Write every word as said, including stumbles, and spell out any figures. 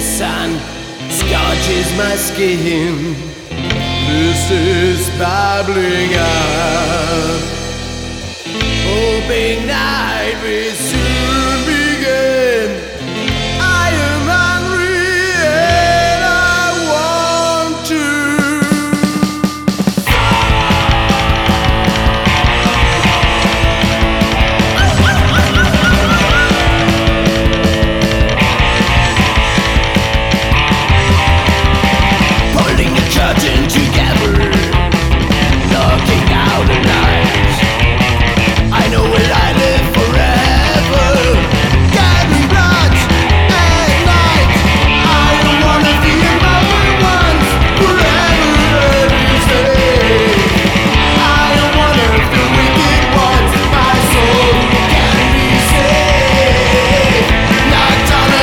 sun scorches my skin. This is bubbling up. Open night with